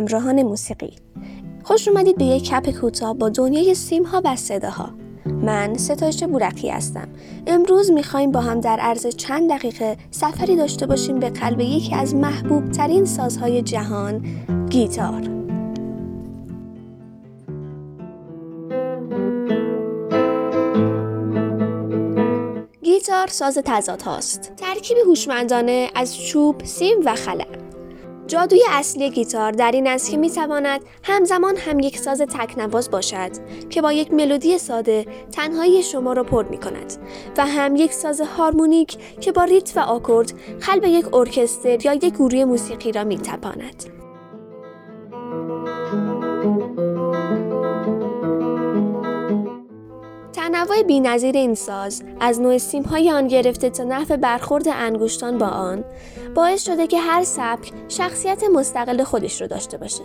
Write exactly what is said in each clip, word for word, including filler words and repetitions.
همراهان موسیقی. خوش اومدید به یک کپ کوتاه با دنیای سیم‌ها و صداها. من ستایش بورقی هستم. امروز میخوایم با هم در عرض چند دقیقه سفری داشته باشیم به قلب یکی از محبوب ترین سازهای جهان، گیتار. گیتار ساز تضاد هاست. ترکیبی هوشمندانه از چوب، سیم و خلع. جادوی اصلی گیتار در این است که میتواند همزمان هم یک ساز تک‌نواز باشد که با یک ملودی ساده تنهایی شما را پر می‌کند و هم یک ساز هارمونیک که با ریتم و آکورد قلب یک ارکستر یا یک گروه موسیقی را می‌تپاند. تنوع بی‌نظیر این ساز از نوع سیم‌های آن گرفته تا نحو برخورد انگشتان با آن باعث شده که هر سبک شخصیت مستقل خودش رو داشته باشه.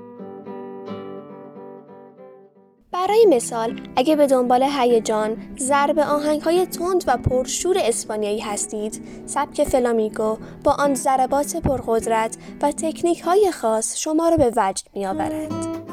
برای مثال، اگه به دنبال هیجان، ضرب آهنگ‌های تند و پرشور اسپانیایی هستید، سبک فلامیگو با آن ضربات پرقدرت و تکنیک‌های خاص شما رو به وجد می‌آورد.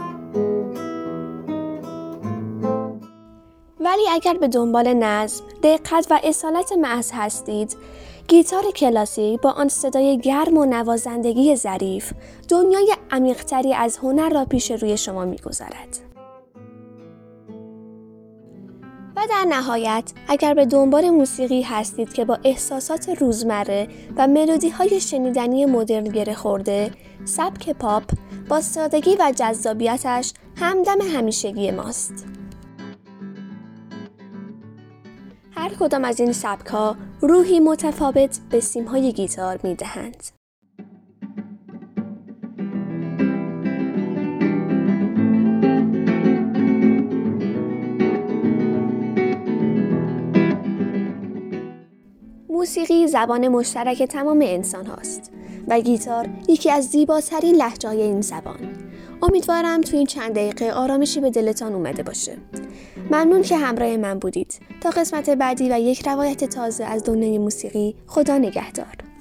ولی اگر به دنبال نظم، دقت و اصالت محض هستید، گیتار کلاسیک با آن صدای گرم و نوازندگی ظریف، دنیای عمیق‌تری از هنر را پیش روی شما می‌گذارد. و در نهایت، اگر به دنبال موسیقی هستید که با احساسات روزمره و ملودی‌های شنیدنی مدرن گره خورده، سبک پاپ با سادگی و جذابیتش همدم همیشگی ماست. هر کدام از این سبک‌ها روحی متفاوت به سیم‌های گیتار می‌دهند. موسیقی زبان مشترک تمام انسان هاست و گیتار یکی از زیباترین لهجه‌های این زبان. امیدوارم تو این چند دقیقه آرامشی به دلتان اومده باشه. ممنون که همراه من بودید. تا قسمت بعدی و یک روایت تازه از دنیای موسیقی، خدا نگهدار.